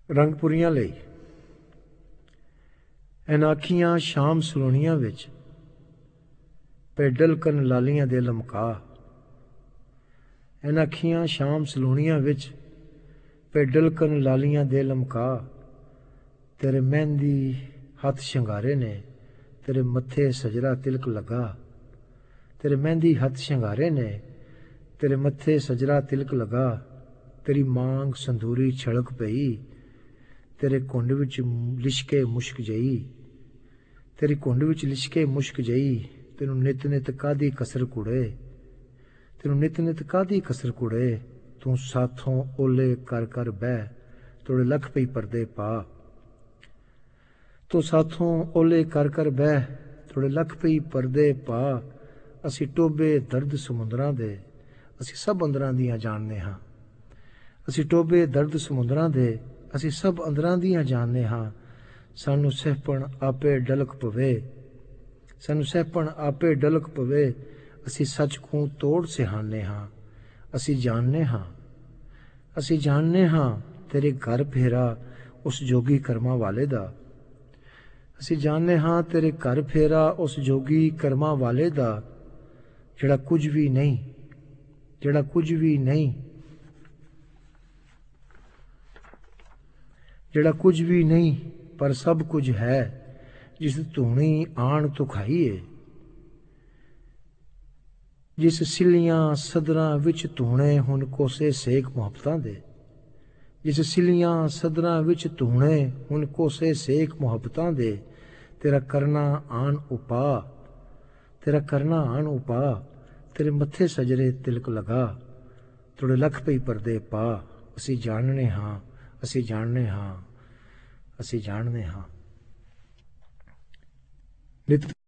ਰੰਗਪੁਰੀਆਂ ਲਈ ਇਹਨਾਂ ਅੱਖੀਆਂ ਸ਼ਾਮ ਸਲੋਣੀਆਂ ਵਿੱਚ ਪੈਡਲ ਕਰਨ ਲਾਲੀਆਂ ਦੇ ਲਮਕਾ। ਇਹਨਾਂ ਅੱਖੀਆਂ ਸ਼ਾਮ ਸਲੋਣੀਆਂ ਵਿੱਚ ਪੈਡਲ ਕਰਨ ਲਾਲੀਆਂ ਦੇ ਲਮਕਾ। ਤੇਰੇ ਮਹਿੰਦੀ ਹੱਥ ਸ਼ਿੰਗਾਰੇ ਨੇ, ਤੇਰੇ ਮੱਥੇ ਸਜਰਾ ਤਿਲਕ ਲੱਗਾ। ਤੇਰੇ ਮਹਿੰਦੀ ਹੱਥ ਸ਼ਿੰਗਾਰੇ ਨੇ, ਤੇਰੇ ਮੱਥੇ ਸਜਰਾ ਤਿਲਕ ਲੱਗਾ। ਤੇਰੀ ਮਾਂਗ ਸੰਦੂਰੀ ਛਲਕ ਪਈ, ਤੇਰੇ ਘੁੰਡ ਵਿੱਚ ਲਿਸ਼ਕੇ ਮੁਸ਼ਕ ਜਈ। ਤੇਰੀ ਘੁੰਡ ਵਿੱਚ ਲਿਸ਼ਕੇ ਮੁਸ਼ਕ ਜਈ। ਤੈਨੂੰ ਨਿਤ ਨਿਤ ਕਾਹਦੀ ਕਸਰ ਕੁੜੇ, ਤੈਨੂੰ ਨਿਤ ਨਿਤ ਕਾਹਦੀ ਕਸਰ ਕੁੜੇ। ਤੂੰ ਸਾਥੋਂ ਓਲੇ ਕਰ ਕਰ ਬਹਿ, ਤੋੜੇ ਲੱਖ ਪਈ ਪਰਦੇ ਪਾ। ਤੂੰ ਸਾਥੋਂ ਓਲੇ ਕਰ ਕਰ ਬਹਿ, ਤੋੜੇ ਲੱਖ ਪਈ ਪਰਦੇ ਪਾ। ਅਸੀਂ ਟੋਬੇ ਦਰਦ ਸਮੁੰਦਰਾਂ ਦੇ, ਅਸੀਂ ਸਭ ਅੰਦਰਾਂ ਦੀਆਂ ਜਾਣਦੇ ਹਾਂ। ਅਸੀਂ ਟੋਬੇ ਦਰਦ ਸਮੁੰਦਰਾਂ ਦੇ, ਅਸੀਂ ਸਭ ਅੰਦਰਾਂ ਦੀਆਂ ਜਾਣਦੇ ਹਾਂ। ਸਾਨੂੰ ਸਹਿਪਣ ਆਪੇ ਡਲਕ ਪਵੇ, ਸਾਨੂੰ ਸਹਿਪਣ ਆਪੇ ਡਲਕ ਪਵੇ। ਅਸੀਂ ਸੱਚ ਖੂਹ ਤੋੜ ਸਿਹਾਨੇ ਹਾਂ। ਅਸੀਂ ਜਾਣਦੇ ਹਾਂ, ਅਸੀਂ ਜਾਣਦੇ ਹਾਂ ਤੇਰੇ ਘਰ ਫੇਰਾ ਉਸ ਜੋਗੀ ਕਰਮਾਂ ਵਾਲੇ ਦਾ। ਅਸੀਂ ਜਾਣਦੇ ਹਾਂ ਤੇਰੇ ਘਰ ਫੇਰਾ ਉਸ ਜੋਗੀ ਕਰਮਾਂ ਵਾਲੇ ਦਾ, ਜਿਹੜਾ ਕੁਝ ਵੀ ਨਹੀਂ, ਜਿਹੜਾ ਕੁਝ ਵੀ ਨਹੀਂ, ਜਿਹੜਾ ਕੁਝ ਵੀ ਨਹੀਂ ਪਰ ਸਭ ਕੁਝ ਹੈ, ਜਿਸ ਧੂਣੀ ਆਣ ਤੋਂ ਖਾਈਏ। ਜਿਸ ਸਿੱਲੀਆਂ ਸਦਰਾਂ ਵਿੱਚ ਧੂਣੇ ਹੁਣ ਕੋਸੇ ਸੇਕ ਮੁਹੱਬਤਾਂ ਦੇ। ਜਿਸ ਸਿੱਲੀਆਂ ਸਦਰਾਂ ਵਿੱਚ ਧੂਣੇ ਹੁਣ ਕੋਸੇ ਸੇਕ ਮੁਹੱਬਤਾਂ ਦੇ। ਤੇਰਾ ਕਰਨਾ ਆਣ ਉਪਾ, ਤੇਰਾ ਕਰਨਾ ਆਣ ਉਪਾ। ਤੇਰੇ ਮੱਥੇ ਸਜਰੇ ਤਿਲਕ ਲਗਾ, ਤੋੜੇ ਲੱਖ ਪਈ ਪਰਦੇ ਪਾ। ਅਸੀਂ ਜਾਣਦੇ ਹਾਂ, ਅਸੀਂ ਜਾਣਦੇ ਹਾਂ, ਅਸੀਂ ਜਾਣਦੇ ਹਾਂ। ਨਿਤ